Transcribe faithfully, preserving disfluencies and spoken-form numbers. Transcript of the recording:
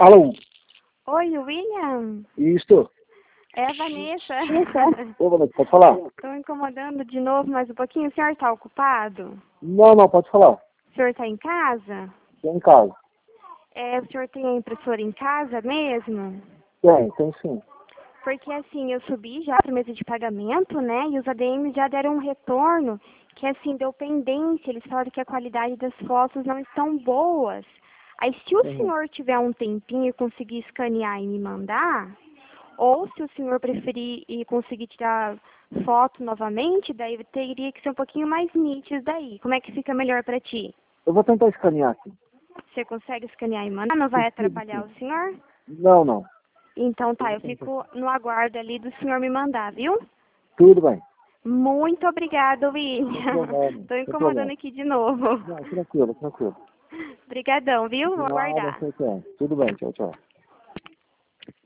Alô? Oi, William? Isto? É a Vanessa. Ô, Vanessa, pode falar? Estou incomodando de novo mais um pouquinho. O senhor está ocupado? Não, não, pode falar. O senhor está em casa? Tem em casa. É, o senhor tem a impressora em casa mesmo? Tem, tem sim. Porque assim, eu subi já para mesa de pagamento, né? E os A D Ms já deram um retorno que assim, deu pendência. Eles falaram que a qualidade das fotos não estão boas. Aí se o Uhum. senhor tiver um tempinho e conseguir escanear e me mandar, ou se o senhor preferir e conseguir tirar foto novamente, daí teria que ser um pouquinho mais nítido daí. Como é que fica melhor para ti? Eu vou tentar escanear aqui. Você consegue escanear e mandar? Não vai atrapalhar o senhor? Não, não. Então tá, eu fico no aguardo ali do senhor me mandar, viu? Tudo bem. Muito obrigada, William. Sem problema, Estou sem incomodando problema. aqui de novo. Não, tranquilo, tranquilo. Obrigadão, viu? Vou Nada, aguardar. sei que é. Tudo bem, tchau, tchau.